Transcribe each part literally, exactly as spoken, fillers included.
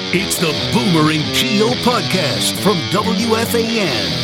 It's the Boomer and Gio podcast from W F A N.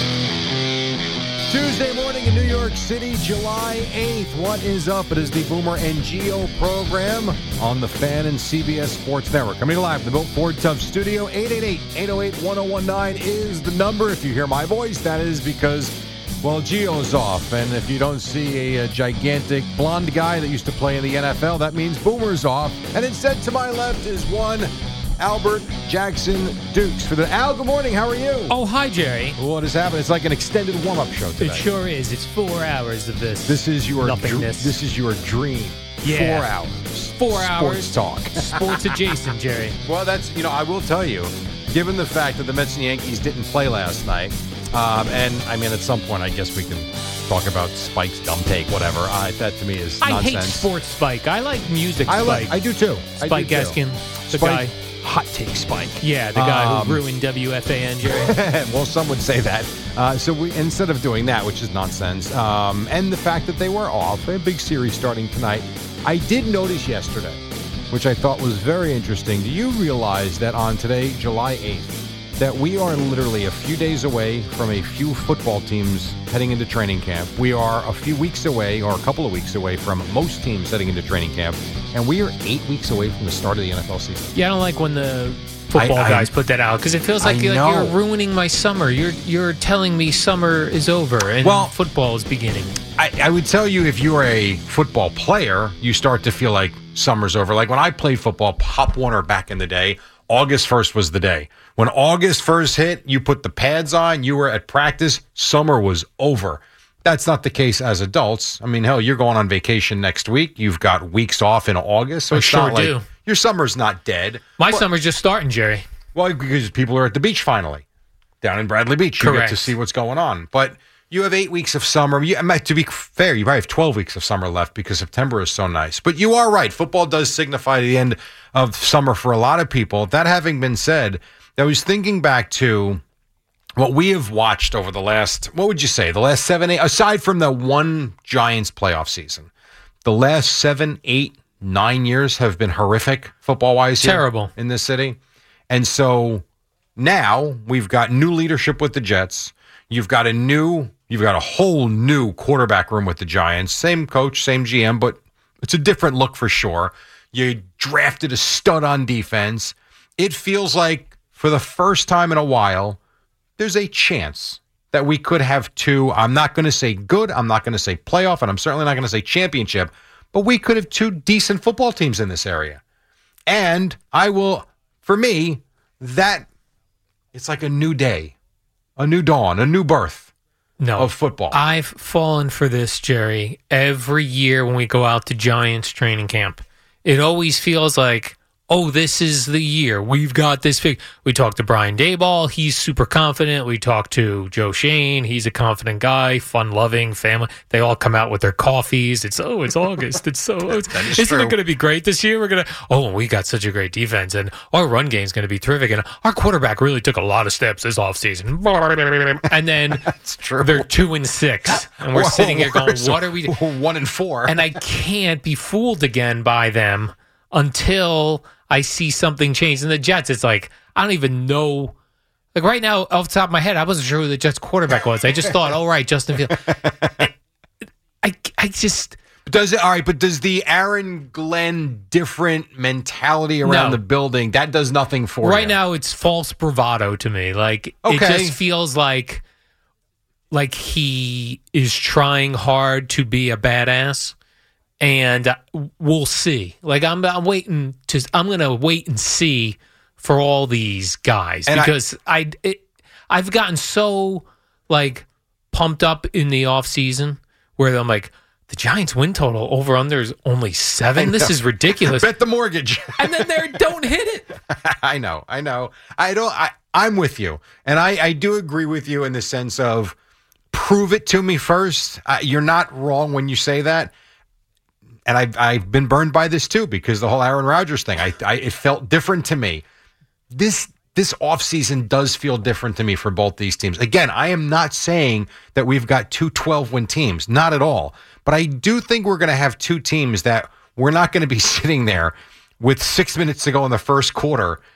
Tuesday morning in New York City, July eighth. What is up? It is the Boomer and Gio program on the Fan and C B S Sports Network. Coming live from the Built Ford Tough Studio. eight eight eight, eight oh eight, one oh one nine is the number. If you hear my voice, that is because, well, Gio's off. And if you don't see a, a gigantic blonde guy that used to play in the N F L, that means Boomer's off. And instead to my left is one Albert Jackson Dukes. For the Al, good morning. How are you? Oh, hi, Jerry. What has happened? It's like an extended warm-up show today. It sure is. It's four hours of this. This is your nothingness. Dr- this is your dream. Yeah. Four hours. Four Sports hours. talk. Sports adjacent, Jerry. Well, that's, you know, I will tell you, given the fact that the Mets and Yankees didn't play last night, um, and, I mean, at some point, I guess we can talk about Spike's dumb take, whatever. Uh, that, to me, is I nonsense. hate sports Spike. I like music I Spike. like. I do, too. Spike I do too. Gaskin, the Spike, guy. Hot take Spike. Yeah, the guy Um, who ruined W F A N, Jerry. Well, some would say that. Uh, so we, instead of doing that, which is nonsense, um, and the fact that they were off, a big series starting tonight, I did notice yesterday, which I thought was very interesting. Do you realize that on today, July eighth, that we are literally a few days away from a few football teams heading into training camp? We are a few weeks away, or a couple of weeks away, from most teams heading into training camp, and we are eight weeks away from the start of the N F L season. Yeah, I don't like when the football I, I, guys put that out because it feels like, you're, know. you're ruining my summer. You're you're telling me summer is over and Well, football is beginning. I, I would tell you, if you're a football player, you start to feel like summer's over. Like when I played football, Pop Warner back in the day, August first was the day. When August first hit, you put the pads on, you were at practice, summer was over. That's not the case as adults. I mean, hell, you're going on vacation next week. You've got weeks off in August, so I it's sure not like do. your summer's not dead. My But- summer's just starting, Jerry. Well, because people are at the beach finally, down in Bradley Beach. You Correct. get to see what's going on. But you have eight weeks of summer. You, to be fair, you probably have twelve weeks of summer left because September is so nice. But you are right. Football does signify the end of summer for a lot of people. That having been said, I was thinking back to what we have watched over the last, what would you say, the last seven, eight, aside from the one Giants playoff season, the last seven, eight, nine years have been horrific football-wise here Terrible. in this city. And so now we've got new leadership with the Jets. You've got a new, you've got a whole new quarterback room with the Giants. Same coach, same G M, but it's a different look for sure. You drafted a stud on defense. It feels like for the first time in a while, there's a chance that we could have two. I'm not going to say good. I'm not going to say playoff, and I'm certainly not going to say championship, but we could have two decent football teams in this area. And I will, for me, that it's like a new day, a new dawn, a new birth No. of football. I've fallen for this, Jerry. Every year when we go out to Giants training camp, it always feels like, oh, this is the year. We've got this big. We talked to Brian Daboll. He's super confident. We talked to Joe Shane. He's a confident guy, fun-loving, family. They all come out with their coffees. It's, oh, it's August. It's so, it's, is isn't true. it going to be great this year? We're going to, oh, we got such a great defense, and our run game is going to be terrific, and our quarterback really took a lot of steps this offseason. And then That's true. they're two and six, and we're Whoa, sitting here going, so what are we doing? One and four. And I can't be fooled again by them until I see something change. And the Jets, it's like, I don't even know. Like right now, off the top of my head, I wasn't sure who the Jets quarterback was. I just thought, oh, right, Justin Fields. I, I just... Does it all right? But does the Aaron Glenn different mentality around No. the building that does nothing for Right you? now, it's false bravado to me. Like, it Okay. just feels like like he is trying hard to be a badass. And uh, we'll see. Like I'm, I'm waiting to. I'm gonna wait and see for all these guys And I- because I, it, I've gotten so like pumped up in the off season where I'm like, the Giants win total over under is only seven. This is ridiculous. Bet the mortgage. And then they don't hit it. I know, I know. I don't. I, I'm with you, and I, I do agree with you in the sense of prove it to me first. Uh, you're not wrong when you say that. And I've, I've been burned by this too because the whole Aaron Rodgers thing, I, I it felt different to me. This this offseason does feel different to me for both these teams. Again, I am not saying that we've got two twelve-win teams, not at all. But I do think we're going to have two teams that we're not going to be sitting there with six minutes to go in the first quarter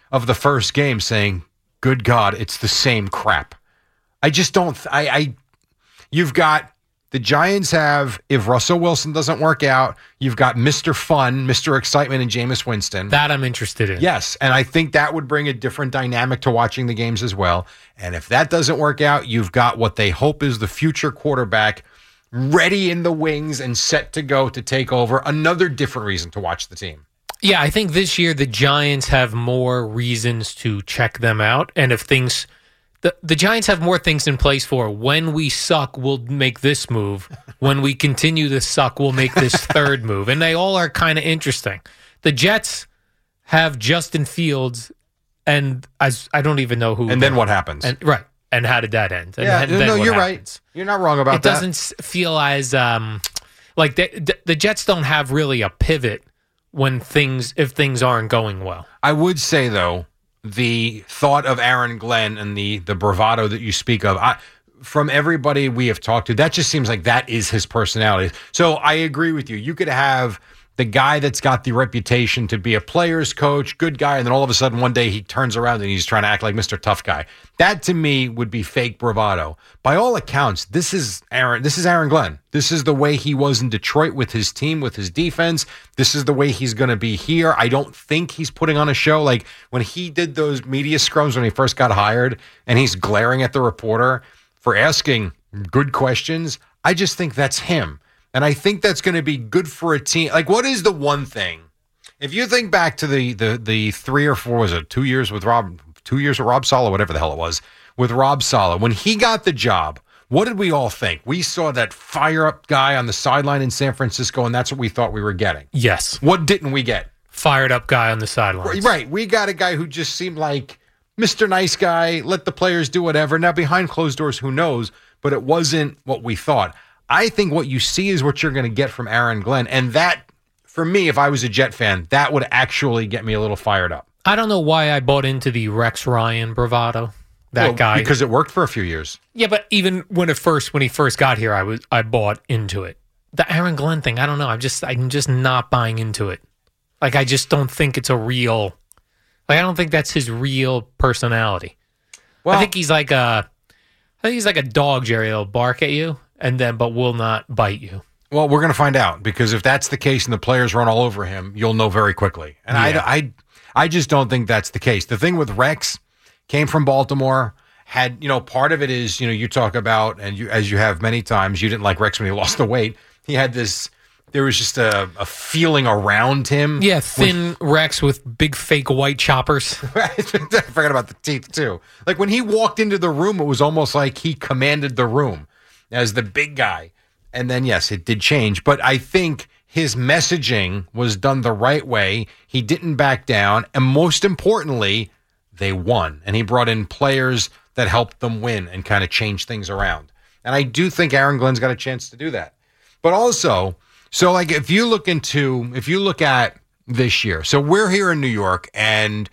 of the first game saying, good God, it's the same crap. I just don't, th- I, I, you've got, the Giants have, if Russell Wilson doesn't work out, you've got Mister Fun, Mister Excitement, and Jameis Winston. That I'm interested in. Yes, and I think that would bring a different dynamic to watching the games as well. And if that doesn't work out, you've got what they hope is the future quarterback ready in the wings and set to go to take over. Another different reason to watch the team. Yeah, I think this year the Giants have more reasons to check them out. And if things... The, the Giants have more things in place for when we suck, we'll make this move. When we continue to suck, we'll make this third move. And they all are kind of interesting. The Jets have Justin Fields, and I, I don't even know who. And then what happens? And, right. And how did that end? And yeah, then no, what you're happens? right. You're not wrong about it that. It doesn't s- feel as, um, like the, the, the Jets don't have really a pivot when things, if things aren't going well. I would say, though, the thought of Aaron Glenn and the the bravado that you speak of, I, from everybody we have talked to, that just seems like that is his personality. So I agree with you. You could have the guy that's got the reputation to be a player's coach, good guy, and then all of a sudden one day he turns around and he's trying to act like Mister Tough Guy. That to me would be fake bravado. By all accounts, this is Aaron. This is Aaron Glenn. This is the way he was in Detroit with his team, with his defense. This is the way he's going to be here. I don't think he's putting on a show. Like when he did those media scrums when he first got hired, and he's glaring at the reporter for asking good questions. I just think that's him. And I think that's going to be good for a team. Like, what is the one thing? If you think back to the the the three or four, was it two years with Rob, two years with Rob Saleh, whatever the hell it was, with Rob Saleh, when he got the job, what did we all think? We saw that fire up guy on the sideline in San Francisco, and that's what we thought we were getting. Yes. What didn't we get? Fired up guy on the sidelines. Right. We got a guy who just seemed like Mister Nice Guy, let the players do whatever. Now, behind closed doors, who knows? But it wasn't what we thought. I think what you see is what you're going to get from Aaron Glenn. And that, for me, if I was a Jet fan, that would actually get me a little fired up. I don't know why I bought into the Rex Ryan bravado. That well, guy. Because it worked for a few years. Yeah, but even when it first when he first got here, I was I bought into it. The Aaron Glenn thing, I don't know. I'm just I'm just not buying into it. Like I just don't think it's a real like I don't think that's his real personality. Well, I think he's like a I think he's like a dog, Jerry. He'll bark at you and then but will not bite you. Well, we're going to find out, because if that's the case and the players run all over him, you'll know very quickly. And Yeah. I, I, I just don't think that's the case. The thing with Rex, came from Baltimore, had, you know, part of it is, you know, you talk about, and you, as you have many times, you didn't like Rex when he lost the weight. He had this, there was just a, a feeling around him. Yeah, thin Rex with big fake white choppers. I forgot about the teeth, too. Like when he walked into the room, it was almost like he commanded the room as the big guy. And then, yes, it did change. But I think his messaging was done the right way. He didn't back down. And most importantly, they won. And he brought in players that helped them win and kind of change things around. And I do think Aaron Glenn's got a chance to do that. But also, so like if you look into, if you look at this year, so we're here in New York, and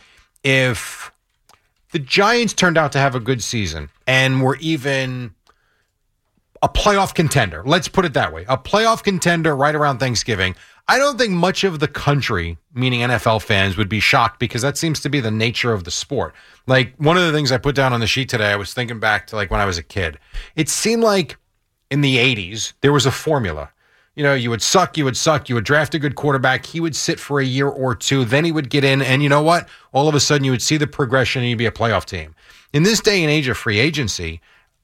if the Giants turned out to have a good season and were even a playoff contender, let's put it that way, a playoff contender right around Thanksgiving, I don't think much of the country, meaning N F L fans, would be shocked, because that seems to be the nature of the sport. Like one of the things I put down on the sheet today, I was thinking back to like when I was a kid. It seemed like in the eighties, there was a formula. You know, you would suck, you would suck, you would draft a good quarterback, he would sit for a year or two, then he would get in, and you know what? All of a sudden you would see the progression and you'd be a playoff team. In this day and age of free agency,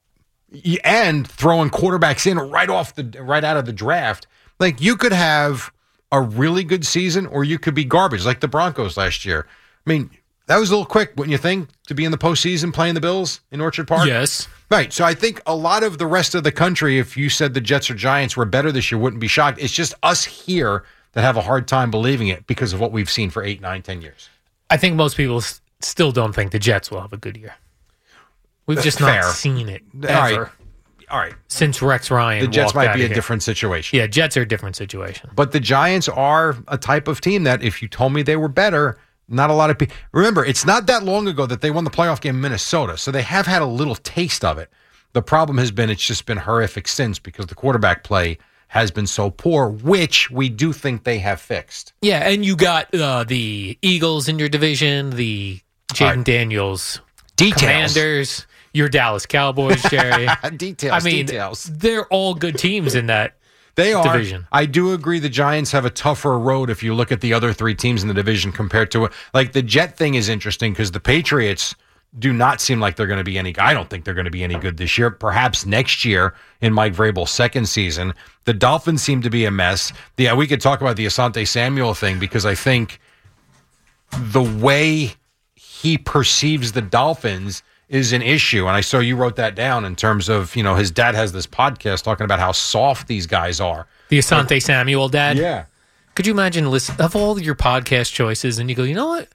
and throwing quarterbacks in right off the right out of the draft, like you could have a really good season or you could be garbage, like the Broncos last year. I mean, that was a little quick, wouldn't you think, to be in the postseason playing the Bills in Orchard Park? Yes. Right. So I think a lot of the rest of the country, if you said the Jets or Giants were better this year, wouldn't be shocked. It's just us here that have a hard time believing it because of what we've seen for eight, nine, ten years. I think most people s- still don't think the Jets will have a good year. We've just Fair. not seen it ever. All right. All right. Since Rex Ryan The Jets walked might out be a of here. different situation. Yeah, Jets are a different situation. But the Giants are a type of team that if you told me they were better, not a lot of people. Remember, it's not that long ago that they won the playoff game in Minnesota, so they have had a little taste of it. The problem has been it's just been horrific since, because the quarterback play has been so poor, which we do think they have fixed. Yeah, and you got uh, the Eagles in your division, the Jaden All right. Daniels, Details. Commanders, your Dallas Cowboys, Jerry. details. I mean, details. they're all good teams in that They are. division. I do agree the Giants have a tougher road if you look at the other three teams in the division compared to it. Like the Jet thing is interesting because the Patriots do not seem like they're going to be any. I don't think they're going to be any good this year. Perhaps next year in Mike Vrabel's second season. The Dolphins seem to be a mess. Yeah, we could talk about the Asante Samuel thing because I think the way he perceives the Dolphins is an issue. And I saw you wrote that down in terms of, you know, his dad has this podcast talking about how soft these guys are. The Asante Samuel dad. Yeah. Could you imagine listen of all your podcast choices and you go, you know what?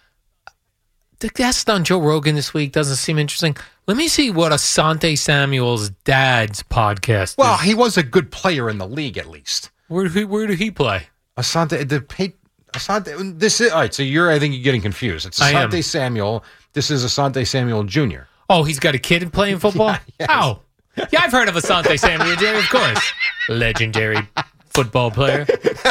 The guest on Joe Rogan this week doesn't seem interesting. Let me see what Asante Samuel's dad's podcast Well, is. he was a good player in the league, at least. Where did he, where did he play? Asante, the Asante, this is all right. So you're, I think you're getting confused. It's I am. Asante Samuel. This is Asante Samuel Junior Oh, he's got a kid playing football? Yeah, yes. Oh. Yeah, I've heard of Asante Samuel, Jerry, of course. Legendary football player.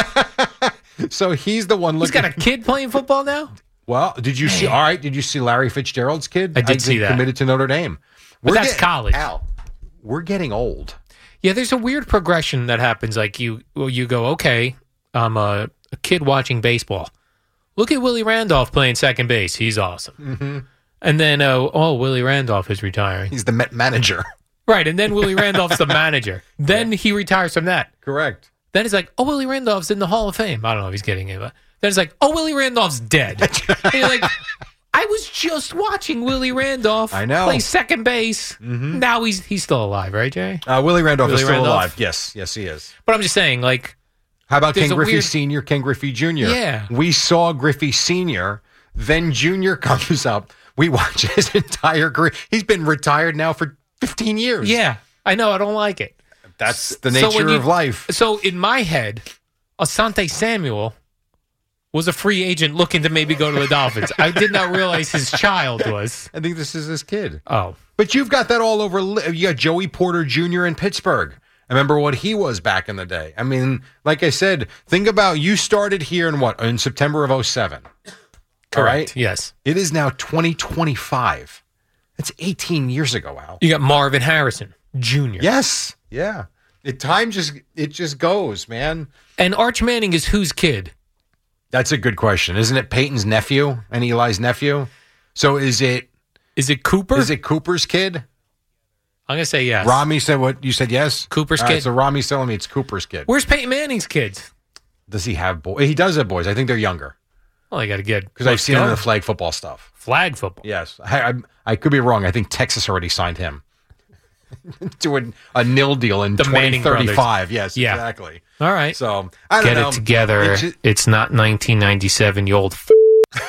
So he's the one He's looking. got a kid playing football now? Well, did you see? All right, did you see Larry Fitzgerald's kid? I did see think that. Committed to Notre Dame. But that's get- college. Al, we're getting old. Yeah, there's a weird progression that happens. Like you, well, you go, okay, I'm a, a kid watching baseball. Look at Willie Randolph playing second base. He's awesome. Mm-hmm. And then, oh, oh, Willie Randolph is retiring. He's the Met manager. Right, and then Willie Randolph's the manager. Then he retires from that. Correct. Then it's like, oh, Willie Randolph's in the Hall of Fame. I don't know if he's getting it, but then it's like, oh, Willie Randolph's dead. And you're like, I was just watching Willie Randolph I know. play second base. Mm-hmm. Now he's he's still alive, right, Jay? Uh, Willie Randolph Willie is still Randolph? alive. Yes, yes, he is. But I'm just saying, like, How about There's Ken a Griffey weird- Senior, Ken Griffey Junior? Yeah. We saw Griffey Senior, then Junior comes up. We watch his entire career. He's been retired now for fifteen years. yeah, I know, I don't like it. That's the So nature when you- of life. So in my head, Asante Samuel was a free agent looking to maybe go to the Dolphins. I did not realize his child was. I think this is his kid. Oh, But you've got that all over. li- You got Joey Porter Junior in Pittsburgh. I remember what he was back in the day. I mean, like I said, think about you started here in what? In September of oh seven. All right? yes. It is now twenty twenty-five. That's eighteen years ago, Al. You got Marvin Harrison Junior Yes. Yeah. It time just it just goes, man. And Arch Manning is whose kid? That's a good question. Isn't it Peyton's nephew and Eli's nephew? So is it Is it Cooper? is it Cooper's kid? I'm going to say yes. Rami said what you said yes? Cooper's All right, kid? so Rami's telling me it's Cooper's kid. Where's Peyton Manning's kids? Does he have boys? He does have boys. I think they're younger. Well, I got to get. Because I've let's seen him go. in the flag football stuff. Flag football. Yes. I, I, I could be wrong. I think Texas already signed him to a, a nil deal in The twenty Manning thirty-five. Yes, Yeah. exactly. All right. So, I don't Get know. it together. It ju- It's not nineteen ninety-seven, you old f-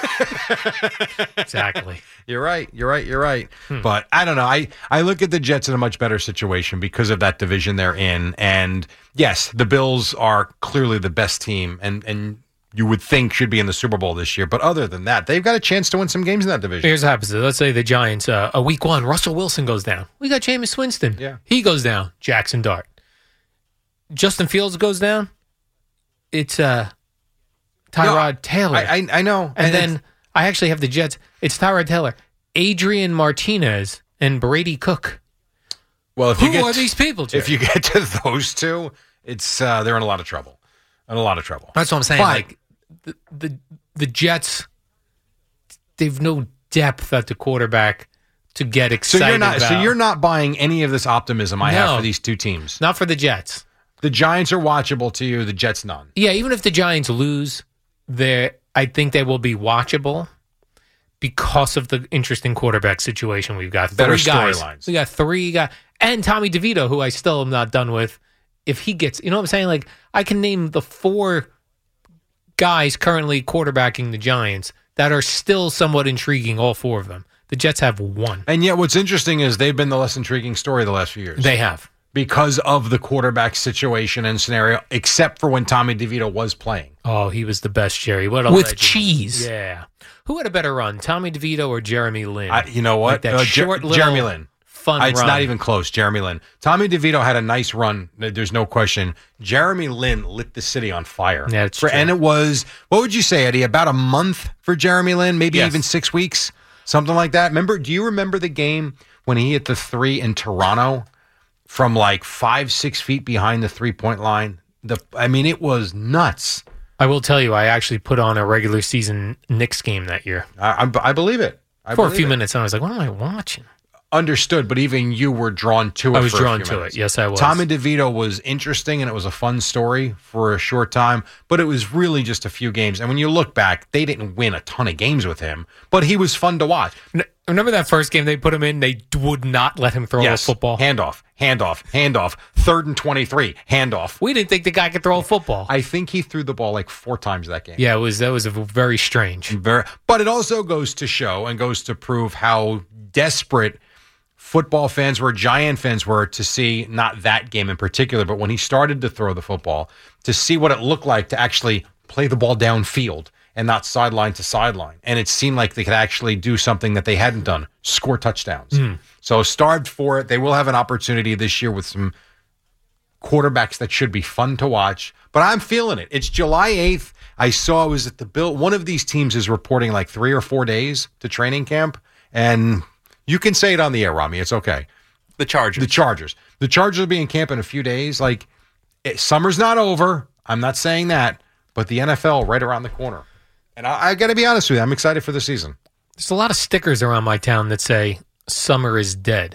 Exactly. You're right. You're right. You're right. Hmm. But I don't know. I, I look at the Jets in a much better situation because of that division they're in. And yes, the Bills are clearly the best team and, and you would think should be in the Super Bowl this year. But other than that, they've got a chance to win some games in that division. Here's what happens. Let's say the Giants, uh, a week one, Russell Wilson goes down. We got Jameis Winston. Yeah. He goes down. Jackson Dart. Justin Fields goes down. It's uh, Tyrod No, Taylor. I, I, I know. and it's- then I actually have the Jets. It's Tyrod Taylor, Adrian Martinez, and Brady Cook. well, if Who you get are to- these people, Jerry? If you get to those two, it's uh, they're in a lot of trouble. In a lot of trouble. That's what I'm saying. But- like the, the the Jets, they've no depth at the quarterback to get So excited you're not. about. So you're not buying any of this optimism I have No. for these two teams. Not for the Jets. The Giants are watchable to you. The Jets none. Yeah, even if the Giants lose, they I think they will be watchable because of the interesting quarterback situation we've got. Better Three guys. storylines. We got three guys. And Tommy DeVito, who I still am not done with. If he gets, you know what I'm saying? Like, I can name the four guys currently quarterbacking the Giants that are still somewhat intriguing, all four of them. The Jets have one. And yet, what's interesting is they've been the less intriguing story the last few years. They have. because of the quarterback situation and scenario, except for when Tommy DeVito was playing. Oh, he was the best, Jerry. What a With legend. cheese. Yeah. Who had a better run, Tommy DeVito or Jeremy Lin? I, you know Like what? that Uh, Jer- short little Jeremy Lin. fun It's run. not even close, Jeremy Lin. Tommy DeVito had a nice run. There's no question. Jeremy Lin lit the city on fire. Yeah, it's for, true. And it was, what would you say, Eddie, about a month for Jeremy Lin? Maybe Yes. even six weeks? Something like that. Remember, do you remember the game when he hit the three in Toronto from like five, six feet behind the three-point line? The I mean, it was nuts. I will tell you, I actually put on a regular season Knicks game that year I, I, I believe it. I for a believe few it. minutes, and I was like, "What am I watching?" Understood, but even you were drawn to it. I was for a drawn few to minutes. it. Yes, I was. Tommy DeVito was interesting, and it was a fun story for a short time, but it was really just a few games. And when you look back, they didn't win a ton of games with him, but he was fun to watch. N- Remember that first game they put him in? They d- would not let him throw Yes, a football. handoff, handoff, handoff, third and twenty-three, handoff. We didn't think the guy could throw a football. I think he threw the ball like four times that game. yeah, it was that was a very strange. Very, but it also goes to show and goes to prove how desperate football fans were, Giant fans were, to see not that game in particular, but when he started to throw the football, to see what it looked like to actually play the ball downfield and not sideline to sideline. And it seemed like they could actually do something that they hadn't done, score touchdowns. Mm. So starved for it. They will have an opportunity this year with some quarterbacks that should be fun to watch. But I'm feeling it. It's July eighth. I saw it was at the Bill. One of these teams is reporting like three or four days to training camp. And you can say it on the air, Rami. It's okay. The Chargers. The Chargers. The Chargers will be in camp in a few days. Like, it, summer's not over. I'm not saying that. But the N F L right around the corner. And I, I got to be honest with you. I'm excited for the season. There's a lot of stickers around my town that say "Summer is dead."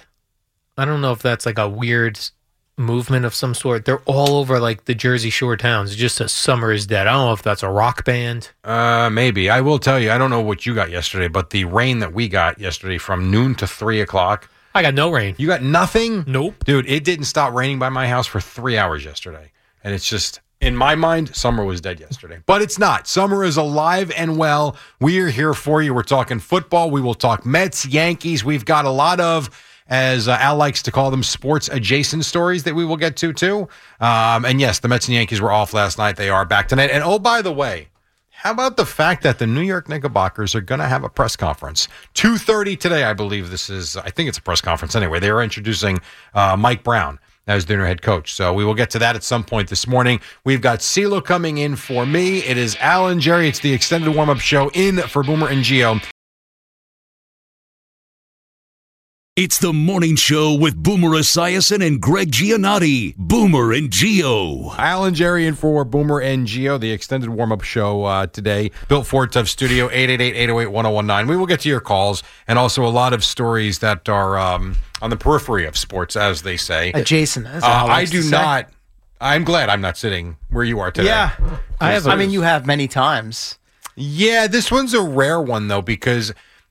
I don't know if that's like a weird movement of some sort. They're all over like the Jersey Shore towns. It just says "Summer is dead." I don't know if that's a rock band. Uh, maybe. I will tell you, I don't know what you got yesterday, but the rain that we got yesterday from noon to three o'clock, I got no rain. you got nothing? Nope. Dude, it didn't stop raining by my house for three hours yesterday. And it's just, in my mind, summer was dead yesterday. But it's not. Summer is alive and well. We are here for you. We're talking football. We will talk Mets, Yankees. We've got a lot of, as uh, Al likes to call them, sports-adjacent stories that we will get to, too. Um, and yes, the Mets and Yankees were off last night. They are back tonight. And oh, by the way, how about the fact that the New York Knickerbockers are going to have a press conference? two thirty today, I believe this is, I think it's a press conference anyway. They are introducing uh, Mike Brown as their new head coach. So we will get to that at some point this morning. We've got CeeLo coming in for me. It is Al and Jerry. It's the extended warm-up show in for Boomer and Gio. It's the morning show with Boomer Esiason and Greg Giannotti. Boomer and Gio. Al and Jerry in for Boomer and Gio, the extended warm-up show uh, today. Built Ford Tough Studio, eight eight eight, eight oh eight, one oh one nine. We will get to your calls and also a lot of stories that are um, on the periphery of sports, as they say. Adjacent. That's Uh, how I likes to do say. not. I'm glad I'm not sitting where you are today. Yeah. I have. A, I mean, you have many times. Yeah, this one's a rare one, though, because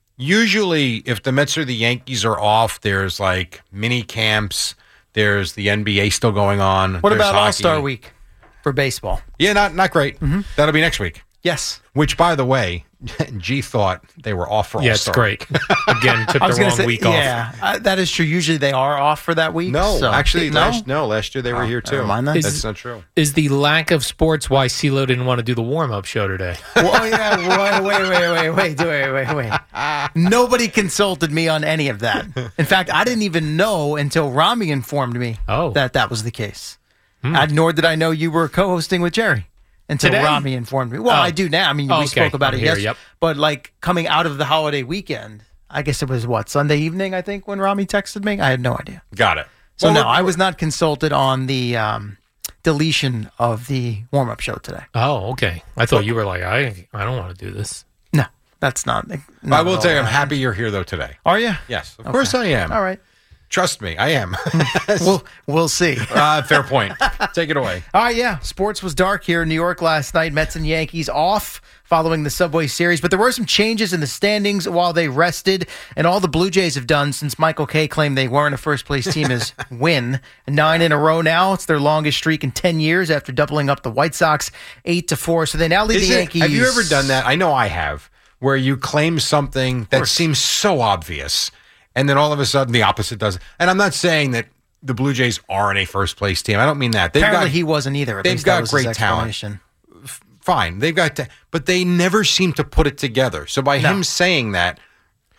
usually if the Mets or the Yankees are off, there's like mini camps. There's the N B A still going on. What there's about hockey. All-Star Week for baseball? Yeah, not not great. That'll be next week. Yes. Which, by the way, G thought they were off for yeah, it's All-Star. great. Again, took I the was going wrong to say, week off. yeah, uh, that is true. Usually they are off for that week. No, so- actually, no. last no last year they were Oh, here too. never mind then. Is- That's not true. Is the lack of sports why CeeLo didn't want to do the warm-up show today? Well, yeah, wait, wait, wait, wait, wait, wait, wait, wait. Nobody consulted me on any of that. In fact, I didn't even know until Rami informed me Oh. that that was the case. I, nor did I know you were co-hosting with Jerry until Today? Rami informed me. Well, Oh. I do now. I mean, Oh, we okay. spoke about I'm it here, yesterday. yep. But like coming out of the holiday weekend, I guess it was what, Sunday evening, I think, when Rami texted me? I had no idea. Got it. So Well, no, we're- I was not consulted on the um, deletion of the warm-up show today. Oh, okay. I thought you were like, I, I don't want to do this. No, that's not. not I will at tell you, all. I'm happy you're here though today. Are you? Yes, of course I am. All right. Trust me, I am. We'll we'll see. uh, fair point. Take it away. All right, yeah. Sports was dark here in New York last night. Mets and Yankees off following the Subway Series, but there were some changes in the standings while they rested, and all the Blue Jays have done since Michael Kay claimed they weren't a first-place team is win. Nine in a row now. It's their longest streak in ten years after doubling up the White Sox eight to four. So they now lead Is the it- Yankees. have you ever done that? I know I have, where you claim something that course. seems so obvious, and then all of a sudden the opposite does. And I'm not saying that the Blue Jays aren't a first place team. I don't mean that. They've Apparently, got, he wasn't either. At they've least got that was great his talent. explanation. fine. They've got, to, but they never seem to put it together. So by No. him saying that,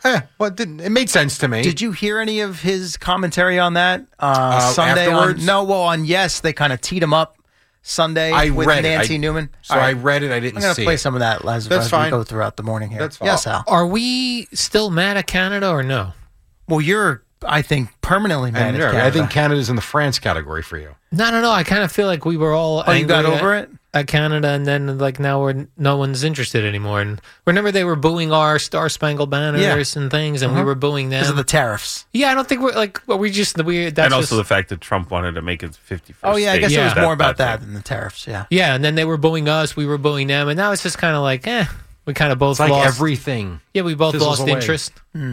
Eh, well, it, didn't, it made sense to me. Did you hear any of his commentary on that uh, Uh, Sunday? afterwards? On, no, well, on Yes, they kind of teed him up Sunday I with read Nancy it. I, Newman. So All I right. read it. I didn't I'm going see to play it. some of that as, That's as fine. we go throughout the morning here. That's fine. Yes, Al. Are we still mad at Canada or no? Well, you're, I think, permanently mad And, at yeah, Canada. I think Canada's in the France category for you. No, no, no. I kind of feel like we were all Oh, you got angry over at, it? at Canada, and then like now we're no one's interested anymore. And remember, they were booing our Star Spangled Banners Yeah. and things, and we were booing them because of the tariffs. Yeah, I don't think we're like well, we just we that's and also just, the fact that Trump wanted to make it fifty-first Oh, yeah, I guess Yeah. it was That- more about that that thing. than the tariffs, yeah. yeah, and then they were booing us, we were booing them, and now it's just kind of like eh, we kind of both It's like lost everything. yeah, we both fizzles lost away. interest.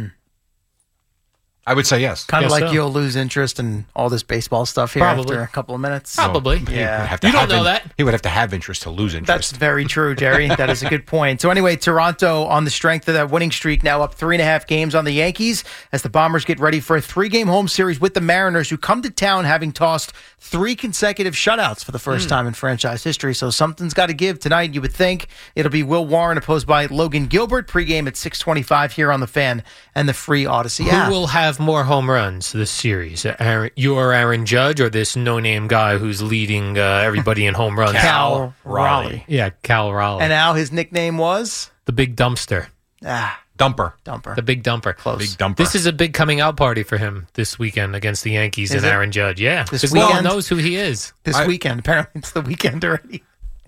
I would say yes. Kind of Guess like so. you'll lose interest in all this baseball stuff here Probably. after a couple of minutes. Probably. He would Yeah. have to You don't have know in- that. He would have to have interest to lose interest. That's very true, Jerry. That is a good point. So anyway, Toronto on the strength of that winning streak now up three and a half games on the Yankees as the Bombers get ready for a three-game home series with the Mariners, who come to town having tossed three consecutive shutouts for the first time in franchise history. So something's got to give tonight, you would think. It'll be Will Warren opposed by Logan Gilbert. Pregame at six twenty-five here on the Fan and the free Odyssey Who app. will have more home runs this series? Aaron, your Aaron Judge or this no-name guy who's leading uh, everybody in home runs? Cal Raleigh. Yeah, Cal Raleigh. And Al, his nickname was? the big dumpster. Ah, Dumper. Dumper. The big dumper. Close. Big dumper. This is a big coming out party for him this weekend against the Yankees Is and it? Aaron Judge. Yeah, This because no one weekend? knows who he is. This I- weekend. Apparently it's the weekend already.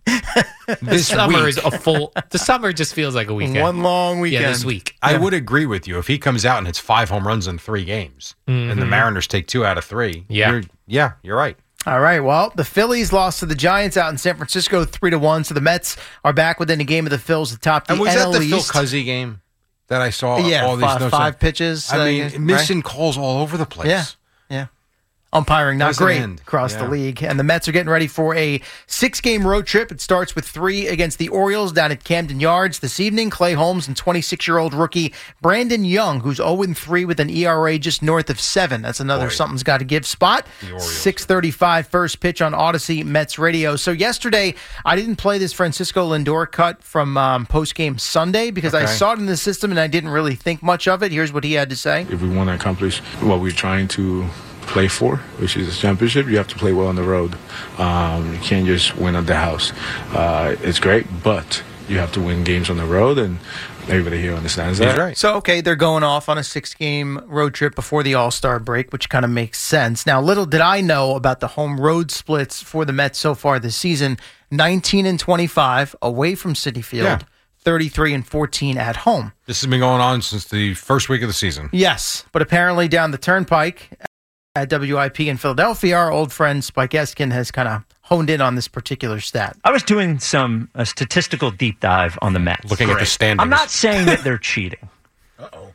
This Summer week, is a full. The summer just feels like a weekend. One long weekend. yeah, this week. I would agree with you if he comes out and hits five home runs in three games, and the Mariners take two out of three. Yeah. you're, yeah, you're right. All right. Well, the Phillies lost to the Giants out in San Francisco three to one. So the Mets are back within a game of the Phils to top the And was N L that the Phil East. Cuzzy game that I saw? Yeah, all these five, notes five on? pitches. I uh, mean, right? missing calls all over the place. Yeah, yeah. Umpiring not Doesn't great end. across the Yeah. league. And the Mets are getting ready for a six-game road trip. It starts with three against the Orioles down at Camden Yards this evening. Clay Holmes and twenty-six-year-old rookie Brandon Young, who's oh and three with an E R A just north of seven. That's another Boy. something's got to give spot. Orioles. six thirty-five first pitch on Odyssey Mets radio. So yesterday, I didn't play this Francisco Lindor cut from um, postgame Sunday because I Okay. saw it in the system and I didn't really think much of it. Here's what he had to say. If we want to accomplish what we're trying to play for, which is a championship, you have to play well on the road. Um, you can't just win at the house. Uh, it's great, but you have to win games on the road, and everybody here understands that. He's right. So, okay, they're going off on a six-game road trip before the All-Star break, which kind of makes sense. Now, little did I know about the home road splits for the Mets so far this season. nineteen and twenty-five away from Citi Field, Yeah. thirty-three and fourteen at home. This has been going on since the first week of the season. Yes, but apparently down the turnpike at W I P in Philadelphia, our old friend Spike Eskin has kind of honed in on this particular stat. I was doing some a statistical deep dive on the Mets. Looking at the standings. I'm not saying that they're cheating. Uh-oh.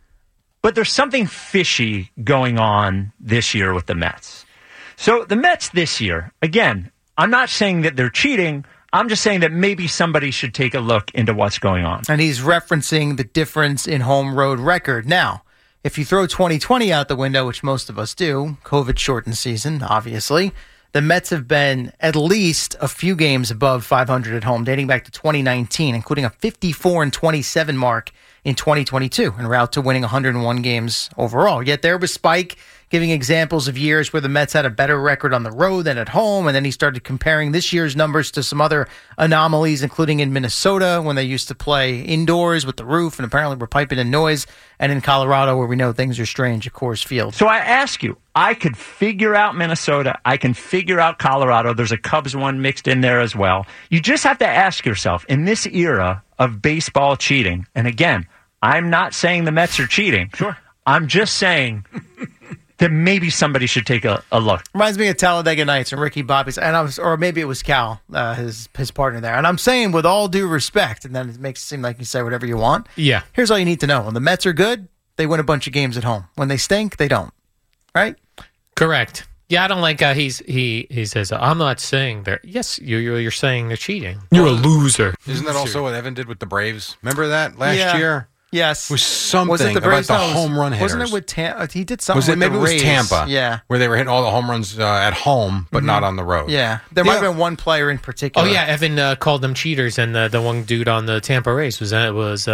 But there's something fishy going on this year with the Mets. So the Mets this year, again, I'm not saying that they're cheating. I'm just saying that maybe somebody should take a look into what's going on. And he's referencing the difference in home road record. Now, if you throw twenty twenty out the window, which most of us do, COVID shortened season, obviously, the Mets have been at least a few games above five hundred at home, dating back to twenty nineteen, including a fifty-four and twenty-seven mark in twenty twenty-two, en route to winning one hundred one games overall. Yet there was Spike giving examples of years where the Mets had a better record on the road than at home, and then he started comparing this year's numbers to some other anomalies, including in Minnesota when they used to play indoors with the roof and apparently were piping in noise, and in Colorado where we know things are strange at Coors Field. So I ask you, I could figure out Minnesota. I can figure out Colorado. There's a Cubs one mixed in there as well. You just have to ask yourself, in this era of baseball cheating, and again, I'm not saying the Mets are cheating. Sure. I'm just saying that maybe somebody should take a, a look. Reminds me of Talladega Nights and Ricky Bobby's, and I was, or maybe it was Cal, uh, his his partner there. And I'm saying with all due respect, and then it makes it seem like you say whatever you want. Yeah. Here's all you need to know: when the Mets are good, they win a bunch of games at home. When they stink, they don't. Right? Correct. Yeah, I don't like how he's he he says I'm not saying they're yes you you're, you're saying they're cheating. You're a loser. Isn't that also what Evan did with the Braves? Remember that last Yeah. year? Yes. Was something Was it the about Braves? the No, it was- home run Wasn't hitters. it with Tampa? He did something Was it with maybe the it was Rays. Tampa? Yeah. Where they were hitting all the home runs uh, at home, but not on the road. Yeah. There might Yeah. have been one player in Oh particular. yeah, Evan uh, called them cheaters, and uh, the one dude on the Tampa Rays was uh, was uh,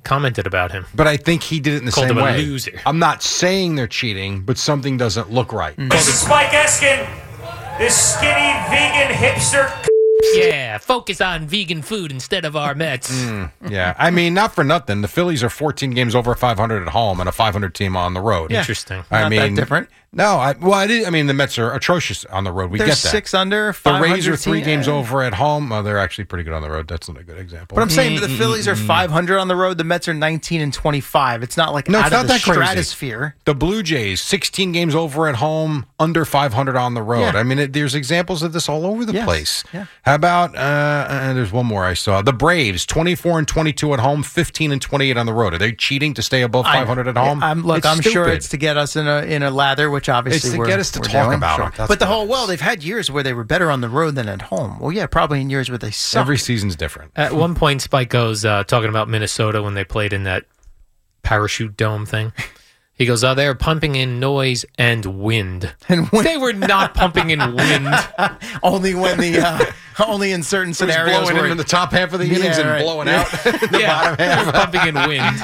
commented about him. But I think he did it in the Called same him a way. loser. I'm not saying they're cheating, but something doesn't look right. This is Mike Eskin, this skinny vegan hipster. Yeah, focus on vegan food instead of our Mets. Mm, yeah, I mean, not for nothing. The Phillies are fourteen games over five hundred at home and a five hundred team on the road. Yeah. Interesting. I Not mean, that different. No, I, well, I, did, I mean, the Mets are atrocious on the road. We They're get that. six under, The five hundred Rays are three team. games over at home. Oh, they're actually pretty good on the road. That's not a good example. But I'm saying that the Phillies are five hundred on the road. The Mets are nineteen and twenty-five. It's not like No, out it's of not the that crazy. stratosphere. The Blue Jays, sixteen games over at home, under five hundred on the road. Yeah. I mean, it, there's examples of this all over the Yes. place. Yeah. How about, uh, uh, there's one more I saw. The Braves, twenty-four and twenty-two at home, fifteen and twenty-eight on the road. Are they cheating to stay above I- five hundred at home? Yeah, I'm, look, It's I'm sure stupid. it's to get us in a in a lather, which obviously It's to we're, get us to we're talk doing. about Sure. it. That's But the what whole it well, is. they've had years where they were better on the road than at home. Well, yeah, probably in years where they suck. Every season's different. At one point, Spike goes uh, talking about Minnesota when they played in that parachute dome thing. He goes, oh, they're pumping in noise and wind. And when- They were not pumping in wind. only when the uh, only in certain It was scenarios blowing where in in the top half of the innings Yeah, and right. blowing out the yeah, bottom they half. were pumping in wind.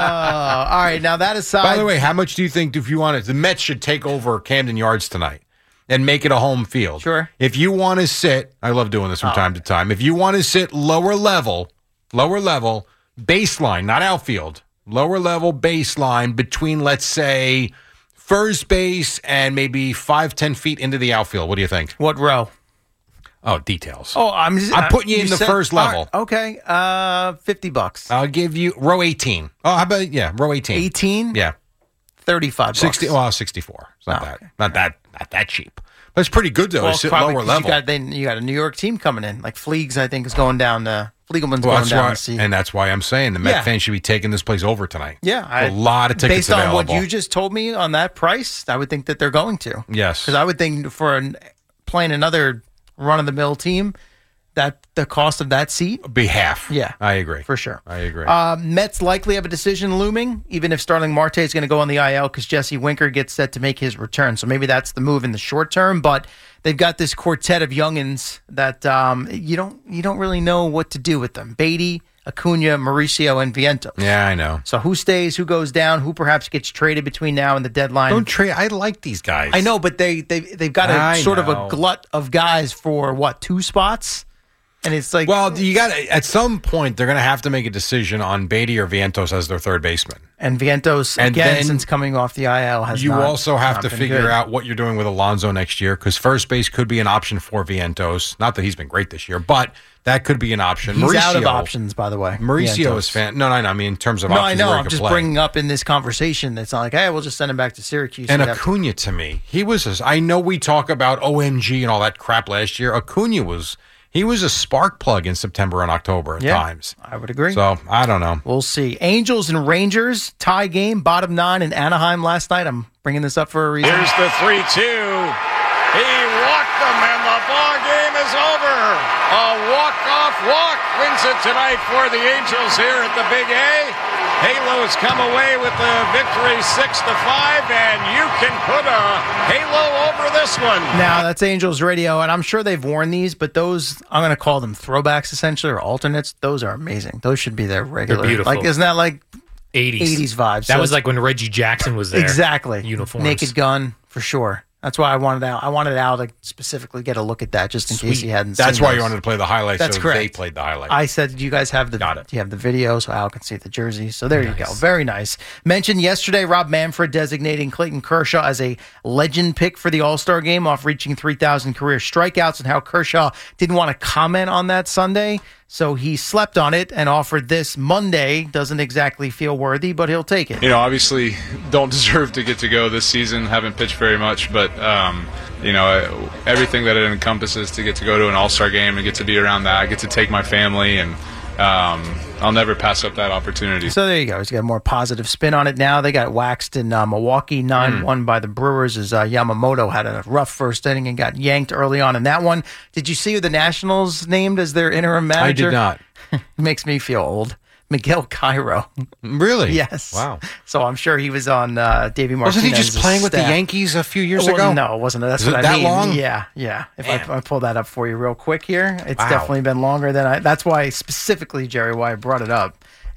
Uh, all right, now that aside, By the way, how much do you think, if you want it, the Mets should take over Camden Yards tonight and make it a home field? Sure. If you want to sit, I love doing this from time to time. If you want to sit lower level, lower level, baseline, not outfield, lower level baseline between, let's say, first base and maybe five, ten feet into the outfield. What do you think? what row? Oh, details. Oh, I'm just, I'm putting you in the first level. all right, okay, uh, fifty bucks. I'll give you row eighteen. Oh, how about, yeah, row eighteen. eighteen, Yeah. thirty-five bucks. sixty, well, sixty-four. It's not Oh, that, okay. not that, not that cheap. But it's pretty good though. Well, to sit probably lower 'cause level. You got, then you got a New York team coming in. Like Fleegs, I think, is going down to Fliegelman's Well, going that's down why, to see. and that's why I'm saying the Met Yeah. fans should be taking this place over tonight. Yeah, I- a lot of tickets based on available. what you just told me on that price, I would think that they're going to. Yes. Because I would think for an, playing another run of the mill team, that the cost of that seat, be half. Yeah. I agree for sure. I agree. Uh, Mets likely have a decision looming, even if Starling Marte is going to go on the I L because Jesse Winker gets set to make his return. So maybe that's the move in the short term. But they've got this quartet of youngins that um, you don't you don't really know what to do with them. Beatty, Acuna, Mauricio, and Vientos. yeah, I know. So who stays, who goes down, who perhaps gets traded between now and the deadline? Don't trade. I like these guys. I know, but they they they've got a I sort of know. a glut of guys for what, two spots, and it's like Well, you got at some point they're going to have to make a decision on Beatty or Vientos as their third baseman. and Vientos And again then since coming off the I L has You not- also have not to been figure good. out what you're doing with Alonso next year because first base could be an option for Vientos. Not that he's been great this year, but that could be an option. He's out of Mauricio- options, by the way. Mauricio Vientos. is fan. No, no, no. I mean in terms of No, I options know. where he I'm could just play. bringing up in this conversation. It's not like, hey, we'll just send him back to Syracuse. And He'd have to- Acuna to me, he was. A, I know we talk about O M G and all that crap last year. Acuna was. He was a spark plug in September and October at Yeah, times. I would agree. So I don't know. We'll see. Angels and Rangers tie game, bottom nine in Anaheim last night. I'm bringing this up for a reason. Here's the three two. He walked them, and the ball game is over. A walk-off walk wins it tonight for the Angels here at the Big A. Halos come away with the victory six to five, and you can put a halo over this one. Now, that's Angels radio, and I'm sure they've worn these, but those, I'm going to call them throwbacks, essentially, or alternates. Those are amazing. Those should be their regular. beautiful. Like, isn't that like eighties. eighties vibes? That So was it's- like when Reggie Jackson was there. Exactly. Uniforms. Naked Gun, for sure. That's why I wanted Al. I wanted Al to specifically get a look at that, just in case he hadn't That's seen why those. you wanted to play the highlights. That's so correct. They played the highlights. I said, do you guys have the Got it. Do you have the video so Al can see the jersey? So there you go. Very nice. Mentioned yesterday, Rob Manfred designating Clayton Kershaw as a legend pick for the All-Star game off reaching three thousand career strikeouts, and how Kershaw didn't want to comment on that Sunday. So he slept on it and offered this Monday. Doesn't exactly feel worthy, but he'll take it. You know, obviously don't deserve to get to go this season. Haven't pitched very much, but, um, you know, everything that it encompasses to get to go to an all-star game and get to be around that, I get to take my family, and um, I'll never pass up that opportunity. So there you go. He's got a more positive spin on it now. They got waxed in uh, Milwaukee, nine one by the Brewers, as uh, Yamamoto had a rough first inning and got yanked early on in that one. Did you see who the Nationals named as their interim manager? I did not. It makes me feel old. Miguel Cairo. Really? Yes. Wow. So I'm sure he was on uh, Davey Martinez's Wasn't he just playing with the staff. Yankees a few years Well, ago? No, it wasn't. That's Is what it I that mean. long? Yeah, yeah. If I, Man. I pull that up for you real quick here, it's Wow. definitely been longer than I. That's why specifically, Jerry, why I brought it up.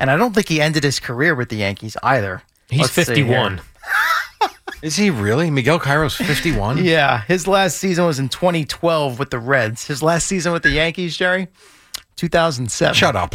And I don't think he ended his career with the Yankees either. He's Let's see fifty-one. here. Is he really? Miguel Cairo's fifty-one? Yeah, his last season was in twenty twelve with the Reds. His last season with the Yankees, Jerry, two thousand seven. Shut up.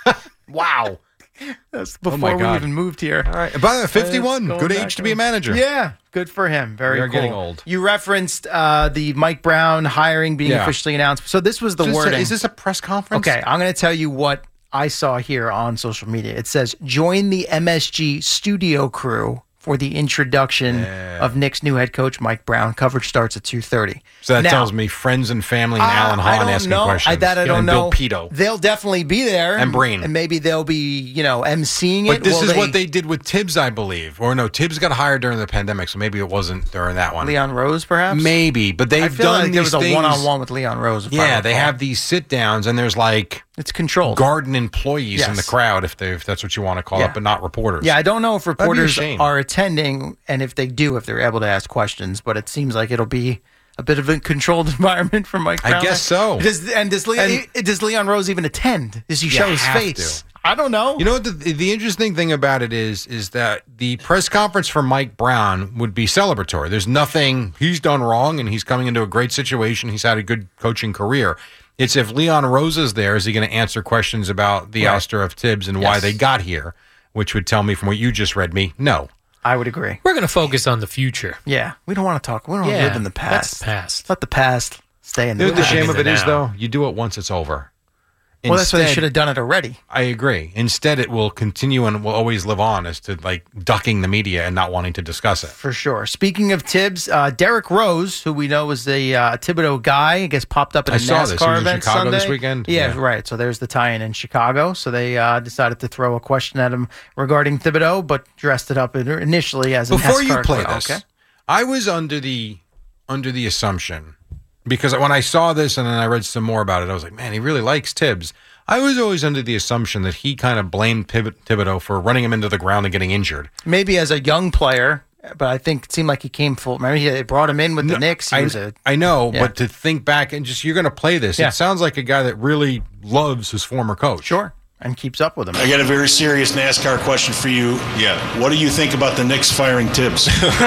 Wow. That's Oh, my before we God. even moved here. All right. By the way, fifty-one. It's going Good back age to be a on- manager. Yeah, good for him. Very We are cool. getting old. You referenced uh, the Mike Brown hiring being Yeah. officially announced. So this was the Is this a- wording. Is this a press conference? Okay, I'm going to tell you what I saw here on social media. It says, join the M S G studio crew for the introduction of Knicks' new head coach, Mike Brown. Coverage starts at two thirty. So that Now, tells me friends and family and uh, Alan I Hahn don't asking know. questions. I, that I don't and know. Bill Pito. They'll definitely be there. And Breen. And maybe they'll be, you know, emceeing it. But this while is what they did with Tibbs, I believe. Or no, Tibbs got hired during the pandemic, so maybe it wasn't during that one. Leon Rose, perhaps? Maybe, but they've I feel done like there these was a things- one-on-one with Leon Rose. if I Yeah, they recall. have these sit downs, and there's like It's controlled. garden employees in Yes. the crowd, if they if that's what you want to call Yeah. it, but not reporters. Yeah, I don't know if That'd be a reporters shame. are attending, and if they do, if they're able to ask questions. But it seems like it'll be a bit of a controlled environment for Mike I Brown. guess so. Does, and does Leon, does Leon Rose even attend? Does he You show his have face? to. I don't know. You know what the, the interesting thing about it is is that the press conference for Mike Brown would be celebratory. There's nothing he's done wrong, and he's coming into a great situation. He's had a good coaching career. It's if Leon Rose is there, is he going to answer questions about the Right. ouster of Tibbs and why Yes. they got here, which would tell me from what you just read me, no. I would agree. We're going to focus on the future. Yeah, we don't want to talk. We don't want to Yeah, live in the that's past. the past. Let the past stay in the You know what the past. shame of it the is, now. though? You do it once, it's over. Well, that's why they Instead- should have done it already. I agree. Instead, it will continue and will always live on as to like ducking the media and not wanting to discuss it. For sure. Speaking of Tibbs, uh, Derek Rose, who we know is a uh, Thibodeau guy, I guess popped up at a I saw this. He NASCAR was in event Chicago Sunday. this weekend? Yeah, Yeah. right. So there's the tie-in in Chicago. So they uh, decided to throw a question at him regarding Thibodeau, but dressed it up in- initially as a Before NASCAR you play car. this, Okay. I was under the under the assumption, because when I saw this and then I read some more about it, I was like, man, he really likes Tibbs. I was always under the assumption that he kind of blamed Thib- Thibodeau for running him into the ground and getting injured. Maybe as a young player, but I think it seemed like he came full. Remember, he they brought him in with the Knicks. He I, was a I know, yeah. but to think back and just, you're going to play this, Yeah. it sounds like a guy that really loves his former coach. Sure. And keeps up with him. I got a very serious NASCAR question for you. Yeah. What do you think about the Knicks firing Tibbs?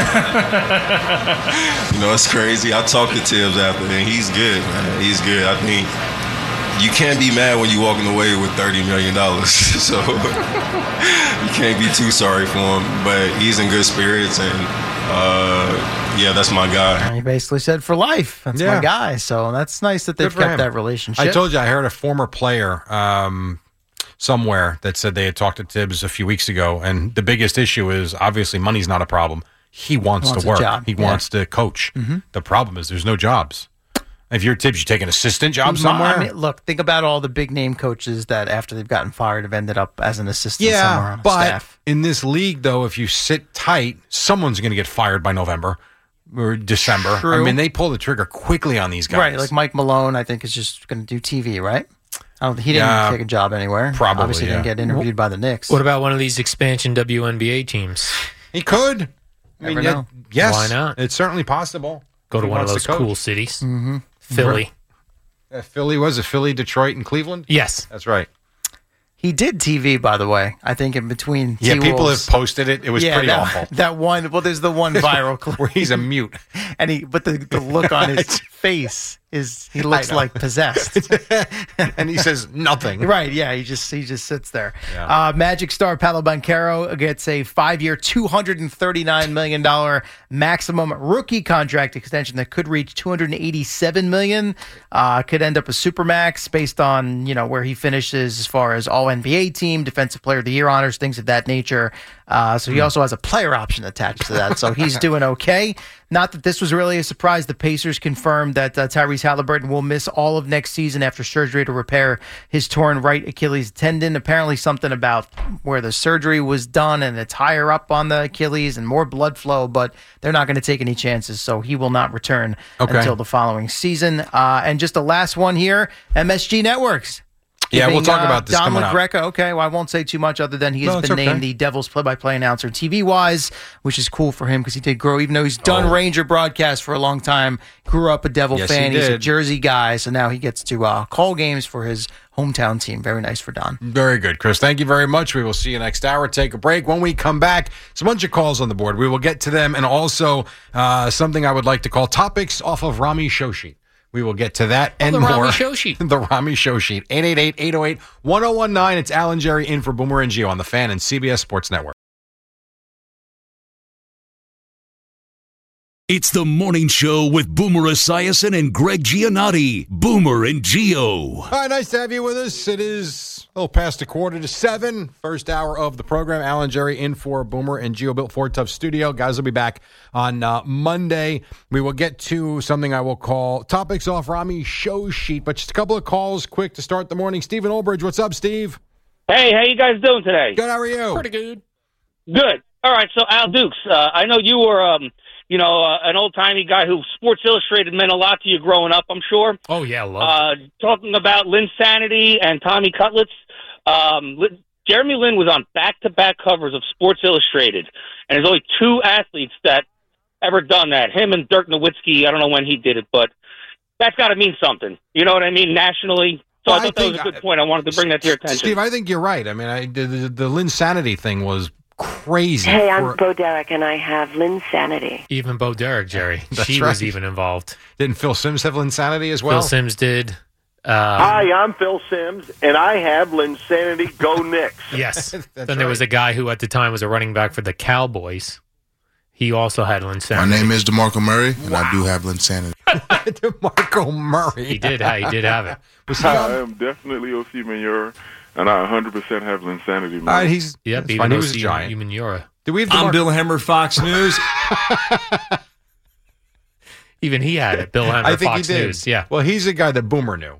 You know, it's crazy. I talked to Tibbs after, and he's good, man. He's good. I think you can't be mad when you're walking away with thirty million dollars. So you can't be too sorry for him. But he's in good spirits, and uh, yeah, that's my guy. He basically said for life. That's Yeah. my guy. So that's nice that they've Good for kept him. that relationship. I told you I heard a former player um, somewhere that said they had talked to Tibbs a few weeks ago, and the biggest issue is obviously money's not a problem. He wants, Wants to a work. job, He yeah. wants to coach. Mhm. The problem is there's no jobs. If you're Tibbs, you take an assistant job somewhere. I mean, look, think about all the big name coaches that after they've gotten fired have ended up as an assistant somewhere yeah, on a but staff. in this league, though, if you sit tight, someone's going to get fired by November or December. True. I mean, they pull the trigger quickly on these guys. Right, like Mike Malone, I think is just going to do T V, right? I don't. He didn't Yeah, take a job anywhere. probably, Obviously, didn't yeah. get interviewed by the Knicks. What about one of these expansion W N B A teams? He could. I Never mean, know. it- yes, Why not? It's certainly possible. Go to He one of wants those to coach. cool cities. Mm-hmm. Philly. Uh, Philly was it Philly, Detroit, and Cleveland? Yes. That's right. He did T V, by the way. I think in between. Yeah, people T-Wolves. have posted it. It was yeah, pretty that, awful. That one. Well, there's the one viral clip Where he's a mute. and he, but the, the look on his face is he looks know. like possessed. And he says nothing. Right? Yeah, he just he just sits there. Yeah. Uh, Magic star Paolo Banchero gets a five-year, two hundred and thirty-nine million dollar maximum rookie contract extension that could reach two hundred and eighty-seven million. Uh, could end up a supermax based on you know where he finishes as far as All N B A team, Defensive Player of the Year honors, things of that nature. Uh, so he also has a player option attached to that. So he's doing okay. Not that this was really a surprise. The Pacers confirmed that uh, Tyrese Halliburton will miss all of next season after surgery to repair his torn right Achilles tendon. Apparently something about where the surgery was done and it's higher up on the Achilles and more blood flow, but they're not going to take any chances. So he will not return Okay. until the following season. Uh, and just the last one here, M S G Networks. Yeah, we'll giving, talk uh, about this Don coming up. LaGreca, okay, well, I won't say too much other than he has No, it's been okay. named the Devils play-by-play announcer T V-wise, which is cool for him because he did grow, even though he's done Oh. Ranger broadcasts for a long time, grew up a Devil Yes, fan. he He's a did. Jersey guy, so now he gets to uh, call games for his hometown team. Very nice for Don. Very good, Chris. Thank you very much. We will see you next hour. Take a break. When we come back, it's a bunch of calls on the board. We will get to them, and also uh, something I would like to call topics off of Rami Show Sheet. We will get to that and the more. Rami Show Sheet. The Rami Show Sheet. eight eight eight, eight oh eight, one oh one nine. It's Alan Jerry in for Boomer and Gio on the Fan and C B S Sports Network. It's the morning show with Boomer Esiason and Greg Giannotti. Boomer and Gio. All right, nice to have you with us. It is a little past a quarter to seven. First hour of the program. Alan Jerry in for Boomer and Gio Built Ford Tough Studio. Guys will be back on uh, Monday. We will get to something I will call topics off Rami Show Sheet, but just a couple of calls quick to start the morning. Stephen Olbridge, what's up, Steve? Hey, how you guys doing today? Good, how are you? Pretty good. Good. All right, so Al Dukes, uh, I know you were, um, you know, uh, an old-timey guy who Sports Illustrated meant a lot to you growing up, I'm sure. Oh, yeah, love Uh, talking about Lynn Sanity and Tommy Cutlets, um, Lin- Jeremy Lin was on back-to-back covers of Sports Illustrated, and there's only two athletes that ever done that, him and Dirk Nowitzki. I don't know when he did it, but that's got to mean something. You know what I mean, nationally? So Well, I thought I that was a think good point. I wanted to bring that to your attention. Steve, I think you're right. I mean, I, the, the, the Lynn Sanity thing was crazy. Hey, I'm for- Bo Derek, and I have Lynn Sanity. Even Bo Derek, Jerry. That's she right. was even involved. Didn't Phil Simms have Lynn Sanity as well? Phil Simms did. Um, Hi, I'm Phil Simms, and I have Linsanity. Go Knicks. Yes. then That's there right. was a guy who at the time was a running back for the Cowboys. He also had Linsanity. My name is DeMarco Murray, and I do have Linsanity. DeMarco Murray. He did. He did have it. Was he Hi, on- I am definitely O C Manure, and I one hundred percent have Linsanity. All right, he's Yep. that's Even fine. He though was a Steve giant. Umanura. Do we have I'm DeMar- Bill Hemmer, Fox News. Even he had it. Bill Hemmer, I think Fox he did. News. Yeah. Well, he's a guy that Boomer knew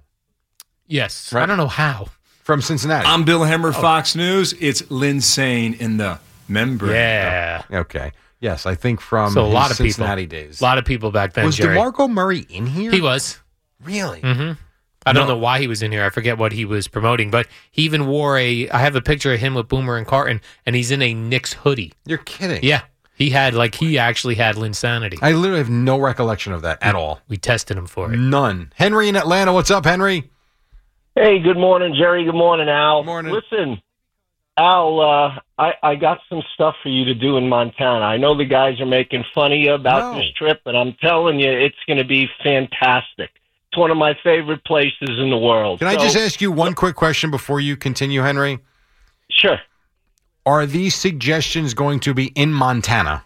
Yes. Right. I don't know how. from Cincinnati. I'm Bill Hemmer, Fox News. It's Lynn Sane in the membrane. Yeah. Okay. Yes, I think from So a his lot of people. Cincinnati days. A lot of people back then. Was Jerry. DeMarco Murray in here? He was. Really? Mm-hmm. I don't No. know why he was in here. I forget what he was promoting, but he even wore a. I have a picture of him with Boomer and Carton, and he's in a Knicks hoodie. You're kidding. Yeah, he had like he actually had Linsanity. I literally have no recollection of that at all. We tested him for it. None. Henry in Atlanta. What's up, Henry? Hey, good morning, Jerry. Good morning, Al. Good morning. Listen, Al, uh, I, I got some stuff for you to do in Montana. I know the guys are making fun of you about No. this trip, but I'm telling you, it's going to be fantastic. It's one of my favorite places in the world. Can I So- just ask you one quick question before you continue, Henry? Sure. Are these suggestions going to be in Montana?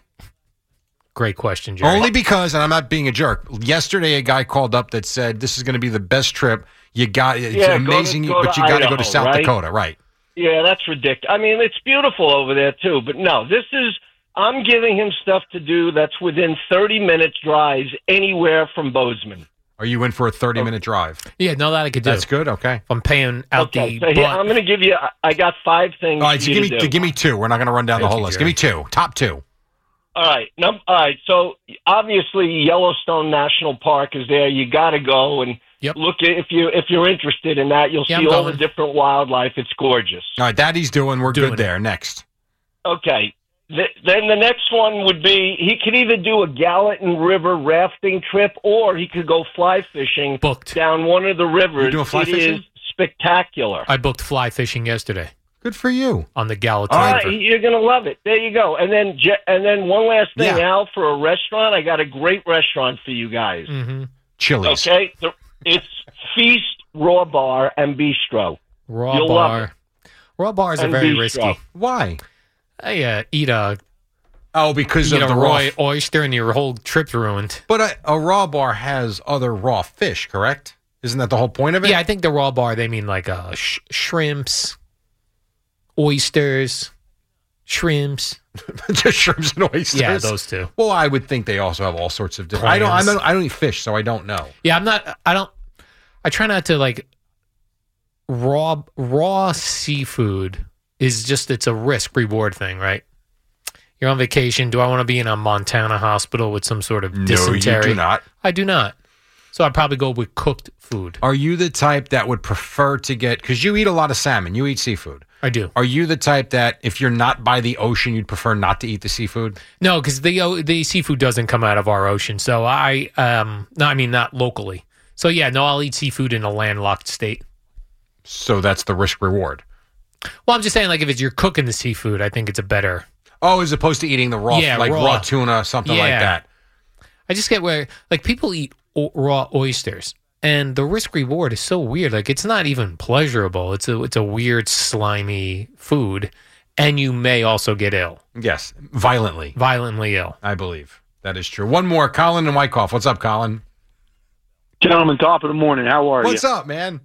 Great question, Jerry. Only because, and I'm not being a jerk. Yesterday, a guy called up that said this is going to be the best trip. You got it's Yeah, go to- amazing, go but to you got to go to Idaho, South right? Dakota, right? Yeah, that's ridiculous. I mean, it's beautiful over there, too. But no, this is, I'm giving him stuff to do that's within thirty minutes drives anywhere from Bozeman. Are you in for a thirty minute drive? Yeah, no, that I could do. That's good. Okay. If I'm paying out Okay, the. so here, butt- I'm going to give you, I- I got five things All right, for so you give to me do. give me two. We're not going to run down the Thank whole you, list. Jerry. Give me two. Top two. All right, num- all right. So obviously Yellowstone National Park is there. You got to go and Yep. look at, if you if you're interested in that. You'll Yeah, see I'm all going. the different wildlife. It's gorgeous. All right, that he's doing. We're Doing good it. there. Next. Okay. Th- then the next one would be he could either do a Gallatin River rafting trip or he could go fly fishing Booked. down one of the rivers. You're doing fly It fishing? is spectacular. I booked fly fishing yesterday Good for you. on the Gallatin All right, River. you're gonna love it. There you go. And then, Je- and then one last thing, Yeah. Al, for a restaurant, I got a great restaurant for you guys. Mm-hmm. Chili's. Okay, The- it's Feast Raw Bar and Bistro. Raw You'll love bar. Raw bars are And very bistro. risky. Why? I uh, eat a Oh, because eat of a the raw raw. oyster and your whole trip's ruined. But a, a raw bar has other raw fish, correct? Isn't that the whole point of it? Yeah, I think the raw bar they mean like uh, sh- shrimps, oysters, shrimps. Just shrimps and oysters. Yeah, those two. Well, I would think they also have all sorts of different. I don't. I Clams. don't. I don't eat fish, so I don't know. Yeah, I'm not. I don't. I try not to like raw raw seafood is just it's a risk reward thing, right? You're on vacation. Do I want to be in a Montana hospital with some sort of No, you dysentery? do not. I do not. So I'd probably go with cooked food. Are you the type that would prefer to get, because you eat a lot of salmon, you eat seafood. I do. Are you the type that if you're not by the ocean, you'd prefer not to eat the seafood? No, because the o- the seafood doesn't come out of our ocean. So I, um, no, I mean, not locally. So yeah, no, I'll eat seafood in a landlocked state. So that's the risk reward. Well, I'm just saying, like, if it's you're cooking the seafood, I think it's a better. Oh, as opposed to eating the raw, Yeah, like raw. raw tuna, something Yeah. like that. I just get where, like, people eat o- raw oysters, and the risk reward is so weird. Like, it's not even pleasurable. It's a it's a weird, slimy food, and you may also get ill. Yes, violently. Violently ill. I believe that is true. One more, Colin in Wyckoff. What's up, Colin? Gentlemen, top of the morning. How are you? What's up, man?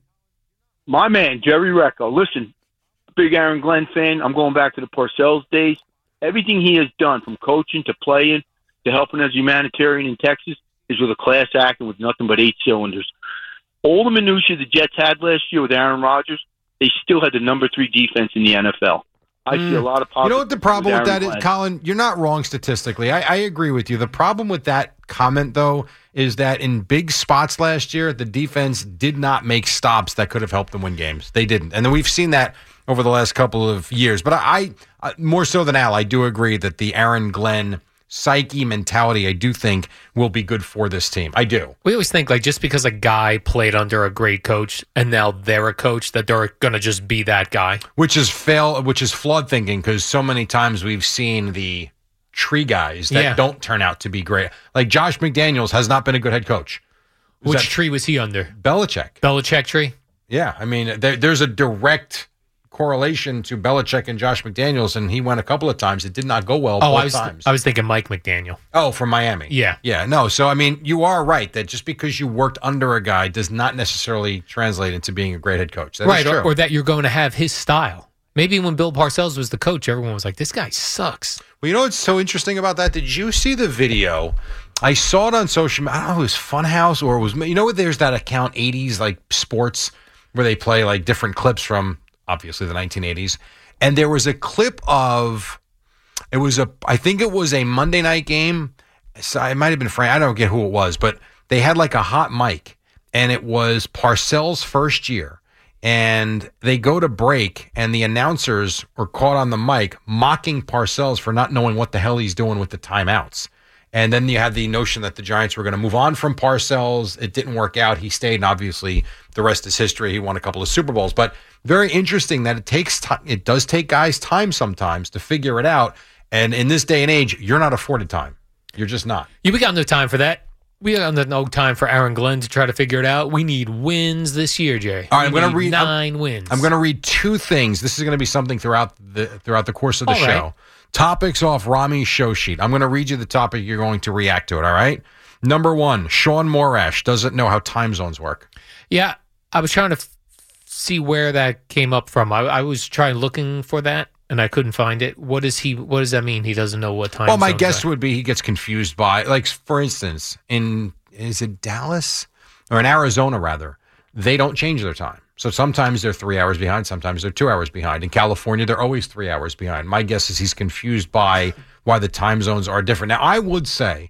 My man, Jerry Recco. Listen, big Aaron Glenn fan. I'm going back to the Parcells days. Everything he has done, from coaching to playing to helping as humanitarian in Texas, is with a class act and with nothing but eight cylinders. All the minutiae the Jets had last year with Aaron Rodgers, they still had the number three defense in the N F L. I see a lot of You know what the problem with that Aaron is, Glenn. Colin? You're not wrong statistically. I, I agree with you. The problem with that comment, though, is that in big spots last year, the defense did not make stops that could have helped them win games. They didn't. And then we've seen that over the last couple of years. But I, I more so than Al, I do agree that the Aaron Glenn psyche mentality, I do think, will be good for this team. I do. We always think, like, just because a guy played under a great coach and now they're a coach, that they're going to just be that guy. Which is fail, which is flawed thinking, because so many times we've seen the tree guys that Yeah. don't turn out to be great. Like Josh McDaniels has not been a good head coach. Is Which that tree was he under? Belichick. Belichick tree? Yeah, I mean, there, there's a direct correlation to Belichick and Josh McDaniels, and he went a couple of times. It did not go well Oh, both I was times. I was thinking Mike McDaniel. Oh, from Miami. Yeah. Yeah, no. So, I mean, you are right that just because you worked under a guy does not necessarily translate into being a great head coach. That is right, true. or, or that you're going to have his style. Maybe when Bill Parcells was the coach, everyone was like, this guy sucks. Well, you know what's so interesting about that? Did you see the video? I saw it on social media. I don't know if it was Funhouse or it was, you know what, there's that account eighties, like sports, where they play like different clips from, obviously, the nineteen eighties. And there was a clip of, it was a, I think it was a Monday night game. So it might have been Frank. I don't get who it was, but they had like a hot mic, and it was Parcells' first year. And they go to break, and the announcers were caught on the mic mocking Parcells for not knowing what the hell he's doing with the timeouts. And then you had the notion that the Giants were going to move on from Parcells. It didn't work out. He stayed, and obviously the rest is history. He won a couple of Super Bowls. But very interesting that it takes time. It does take guys time sometimes to figure it out. And in this day and age, you're not afforded time. You're just not. Yeah, we got no time for that. We got no time for Aaron Glenn to try to figure it out. We need wins this year, Jay. All right, I'm We going to need read 9 I'm, wins. I'm going to read two things. This is going to be something throughout the throughout the course of the All show. right. Topics off Rami's show sheet. I'm going to read you the topic. You're going to react to it. All right. Number one, Sean Morash doesn't know how time zones work. Yeah, I was trying to f- see where that came up from. I, I was trying looking for that, and I couldn't find it. What does he? What does that mean? He doesn't know what time. Well, my zones guess are? would be he gets confused by, like, for instance, in is it Dallas or in Arizona rather, they don't change their time. So sometimes they're three hours behind, sometimes they're two hours behind. In California, they're always three hours behind. My guess is he's confused by why the time zones are different. Now, I would say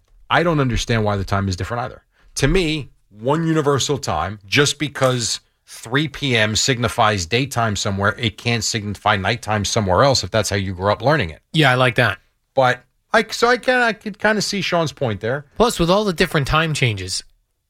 I don't understand why the time is different either. To me, one universal time, just because three p.m. signifies daytime somewhere, it can't signify nighttime somewhere else if that's how you grew up learning it. Yeah, I like that. But I so I can I could kind of see Sean's point there. Plus, with all the different time changes,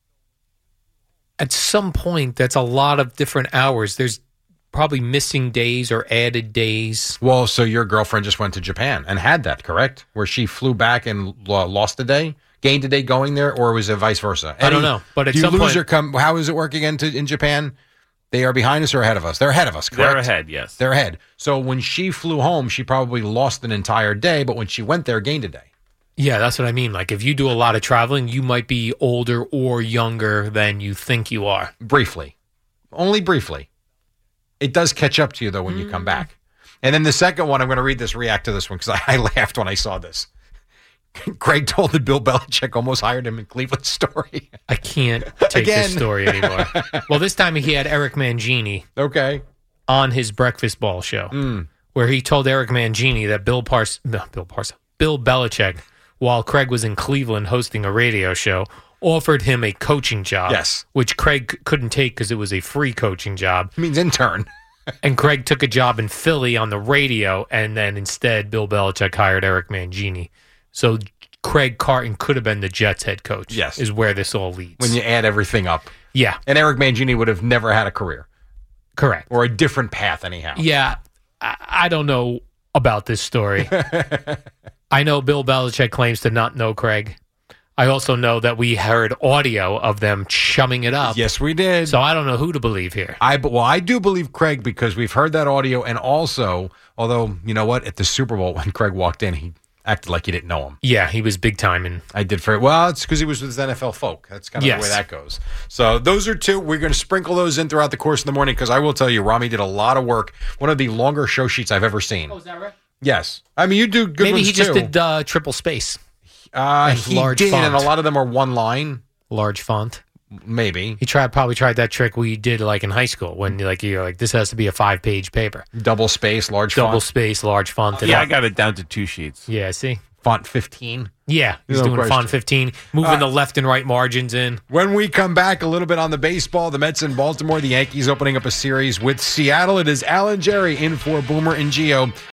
at some point, that's a lot of different hours. There's probably missing days or added days. Well, so your girlfriend just went to Japan and had that, correct? Where she flew back and uh, lost a day, gained a day going there, or was it vice versa? I don't know, but at do you some lose point- or come? How does it work again to, in Japan? They are behind us or ahead of us? They're ahead of us, correct? They're ahead, yes. They're ahead. So when she flew home, she probably lost an entire day, but when she went there, gained a day. Yeah, that's what I mean. Like, if you do a lot of traveling, you might be older or younger than you think you are. Briefly. Only briefly. It does catch up to you, though, when you come back. And then the second one, I'm going to read this, react to this one, because I, I laughed when I saw this. Greg told that Bill Belichick almost hired him in Cleveland story. I can't take Again. this story anymore. Well, this time he had Eric Mangini. Okay. On his breakfast ball show, Mm. where he told Eric Mangini that Bill Pars, no, Bill Pars, Bill Belichick, while Craig was in Cleveland hosting a radio show, offered him a coaching job. Yes. Which Craig c- couldn't take because it was a free coaching job. It means intern. And Craig took a job in Philly on the radio, and then instead Bill Belichick hired Eric Mangini. So Craig Carton could have been the Jets head coach. Yes. Is where this all leads. When you add everything up. Yeah. And Eric Mangini would have never had a career. Correct. Or a different path anyhow. Yeah. I, I don't know about this story. I know Bill Belichick claims to not know Craig. I also know that we heard audio of them chumming it up. Yes, we did. So I don't know who to believe here. I well, I do believe Craig because we've heard that audio, and also, although you know what, at the Super Bowl when Craig walked in, he acted like he didn't know him. Yeah, he was big time, and I did for well, it's because he was with his N F L folk. That's kind of Yes. the way that goes. So those are two. We're going to sprinkle those in throughout the course of the morning because I will tell you, Rami did a lot of work. One of the longer show sheets I've ever seen. Oh, is that right? Yes, I mean you do good Maybe ones he just too. did uh, triple space. Uh, and he large did, font. and a lot of them are one line. Large font. Maybe he tried. Probably tried that trick we did like in high school when like you're like this has to be a five page paper. Double space, large double font. space, large font. Yeah, I got it down to two sheets. Yeah, see, font fifteen. Yeah, he's No doing question. font fifteen, moving Uh, the left and right margins in. When we come back, a little bit on the baseball, the Mets in Baltimore, the Yankees opening up a series with Seattle. It is Alan Jerry in for Boomer and Geo